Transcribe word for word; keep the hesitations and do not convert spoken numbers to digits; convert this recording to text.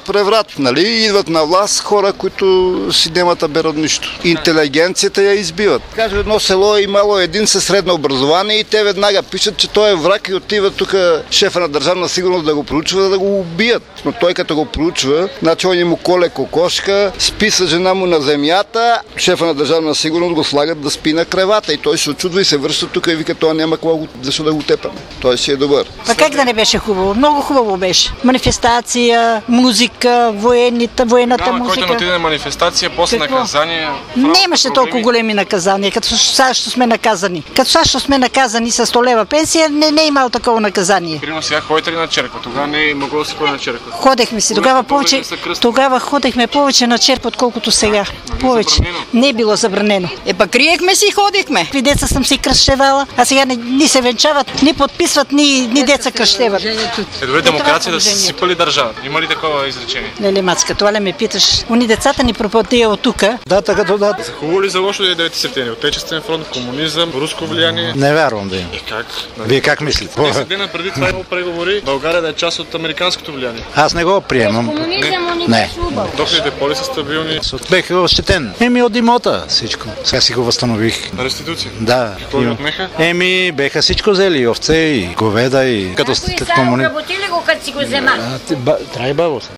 преврат, нали? Идват на власт хора, които си нямат абе нищо. Интелигенцията я избиват. Каже, едно село е имало един със средно образование и те веднага пишат, че той е враг и отива тук шефа на Държавна сигурност да го проучва, да го убият. Но той като го проучва, значи он му коле кокошка, спи с жена му на земята, шефа на Държавна сигурност го слагат да спи на кревата и той се очудва и се връща тук и вика, това няма какво, защо да го тепаме. Той си е добър. А как да не беше хубаво? Много хубаво беше. Манифестация, музика, военната, военната Няма, музика. който не отиде на манифестация, после Какво? наказание. Не имаше толкова големи наказания, като сега ще сме наказани. Като сега ще сме наказани с сто лева пенсия, не, не е имало такова наказание. Примерно сега ходите ли на черква? Тогава не е могло да се ходи на черква. Ходехме си, тогава повече, тогава ходехме повече на черква, отколкото сега. Повече. Не е било забранено. Е, па криехме си и ходихме. И деца съм си кръщевала, а сега ни, ни се венчават, ни подписват, ни, ни деца кръщеват. Е, добре, демокрация да се сипали държава. Има ли такова изречение? Леле, Мацка, това ли ме питаш? Уни децата ни пропадея от тук. Дата като дата. За хубаво ли за лошо да е девети септември? Отечествен фронт, комунизъм, руско влияние? Не вярвам да има. Е, как? Вие как мислите? десет дена преди това има преговори България да е част от американското влияние. Аз не го приемам. Не. Доходите поли са стабилни. Бех ощетен. Еми от имота всичко. Сега си го възстанових. На реституция? Да. Какво ви отнеха? Еми беха всичко взели. И овце, и говеда, и като след комунизъм. Работили го, като си го взема? Трябва и бабо.